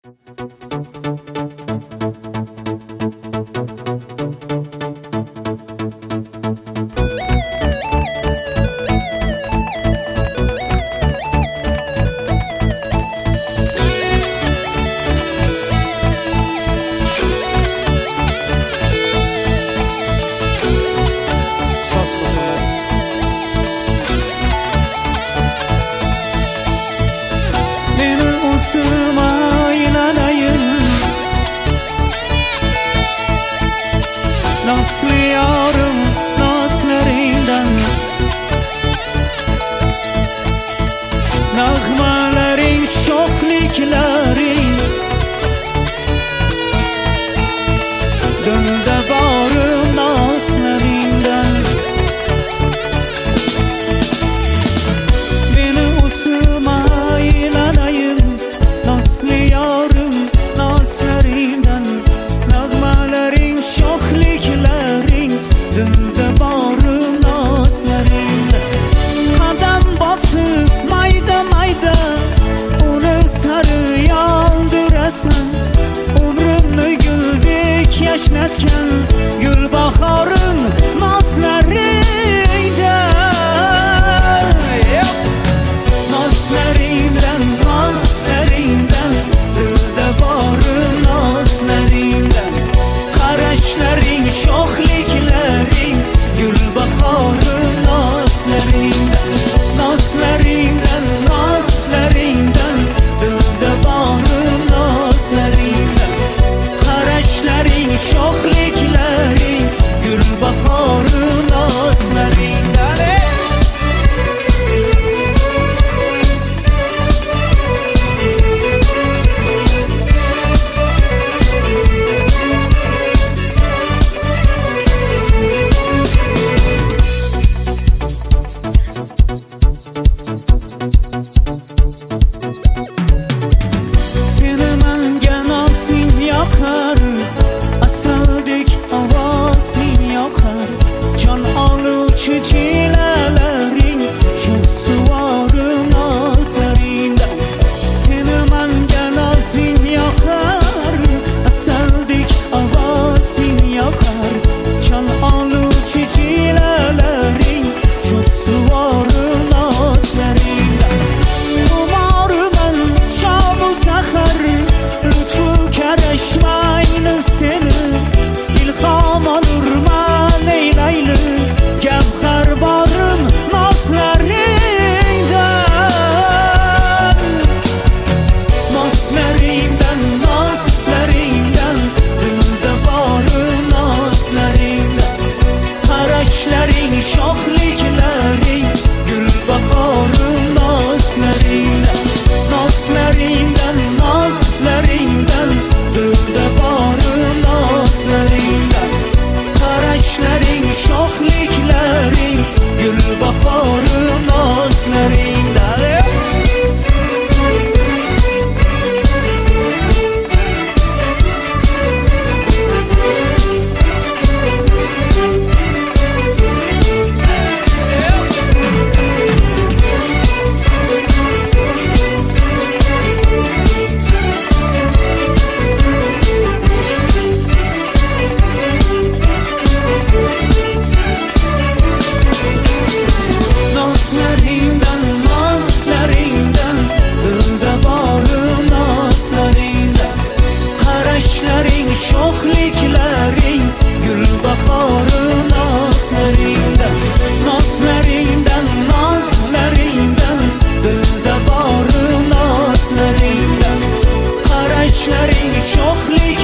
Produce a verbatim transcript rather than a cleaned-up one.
Naslı yarım nazlarından, nağmelerin şokliklerin, dönde barım nazlarından. Beni usuma ilanayım, naslı yarım nazlarından, nağmelerin şokliklerin, dilde barım nazlarında. Kadem basıp mayda mayda onu sarı yandırasın. Umrümü güldük yaşnetken gül baharım nazlarında. Nazlarından, nazlarından, dilde barım nazlarından. Kareşlerin şokliklerin, gül baharım nazlarından. Nazlarından, nazlarından, dilde barım nazlarından. Kareşlerin şokliklerin, gül baharım nazlarından. Asaldik avazın yakar, can alıcı çilelerin, şu suvarım nazarında. Seni men ağzın yakar, asaldik avazın yakar, can alıcı çilelerin, şu suvarım nazarında. Umarım ben şabu zahar, lütfu kereşmayını seni. İlham alırma Leyla'ylı, gevher barım nazlarından. Nazlarından, nazlarından, dilde barım nazlarından. Kareşlerin şokliklerin, gül baharım nazlarından. Nazlarından, nazlarından, dilde barım nazlarından. Kareşlerin şokliklerin, gül baharım nazlarından. Şokliklerin, gül baharım nazlarından. Nazlarından, nazlarından, dilde barım nazlarından. Kareşlerin şoklik